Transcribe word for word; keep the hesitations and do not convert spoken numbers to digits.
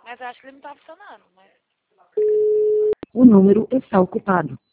Mas eu acho que ele não tá funcionando. Mas... O número está ocupado.